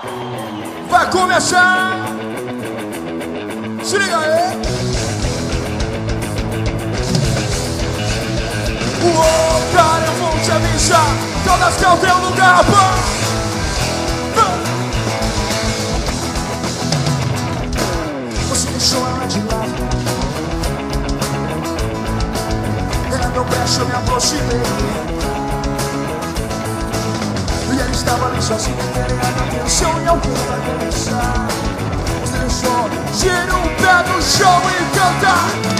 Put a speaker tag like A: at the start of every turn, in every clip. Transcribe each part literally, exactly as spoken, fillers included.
A: Vai começar. Se liga aí. Uou, cara, eu vou te avisar. Todas que eu tenho no garrafão. Você deixou ela de lado. Ela deu brecha, eu me aproximei. E ela estava ali sozinha, querendo atenção e alguém vai começar. Você deixou, gira o pé no chão e canta.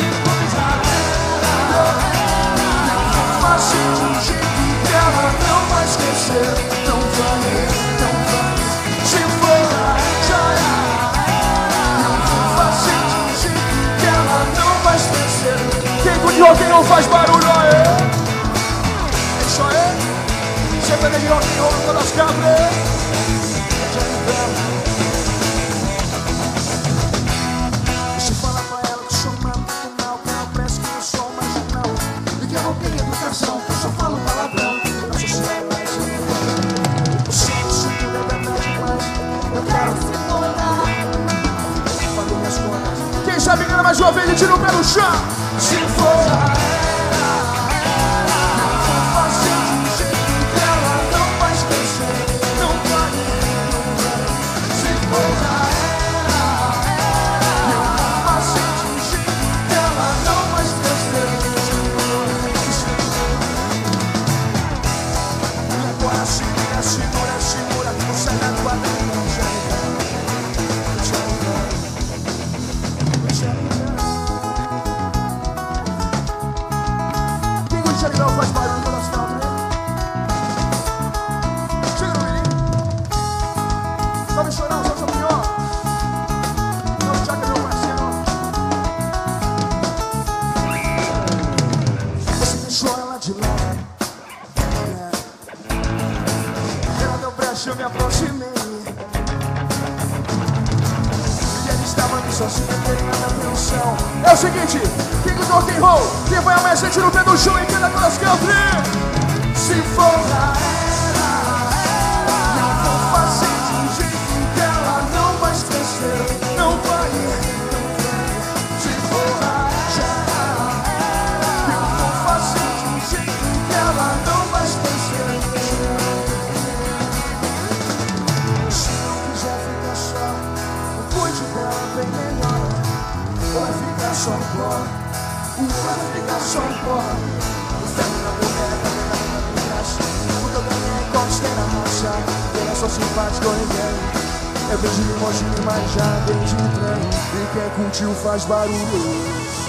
A: Não vai ser de um jeito que ela não vai esquecer. Não vai, não vai, se for, já é. Não vai ser de um jeito que ela não vai esquecer. Quem com o quem não faz barulho aí? É isso aí. Sempre de rock and roll com as cabras. Deixa eu falar pra ela que sou marginal, que ela parece que eu sou marginal. E que eu não tenho educação, que eu só falo palavrão. Não sou sociedade, eu sei que isso tudo é verdade, mas eu quero se tornar. Falei minhas coisas. Quem sabe ganha mais uma vez e tira o pé no chão. Se for. Não faz barulho no nosso canto, né? Chega no menino. Não me chorar, não sou pior. Não, já que é meu parceiro. Você deixou ela de lado. Ela deu brecha, eu me aproximei. E ela estava ali sozinha, querendo atenção. É o seguinte, quem do rock and roll, quem vai amanhecer, tira o pé do chão e canta com as country. Se for a ela, não vou fazer de um jeito que ela não vai esquecer. Não vai, não vai. Se for a ela, eu vou fazer de um jeito que ela não vai esquecer. Se não quiser ficar só, cuide dela bem melhor. Ou vai ficar só no pó. O vai ficar só no pó. O ferro na boca, a boca na graça. O que eu ganhei, conquistei na raça. Eu não sou simpático a ninguém. Eu vejo de longe, mas já dei de trem. E quem curtiu faz barulho.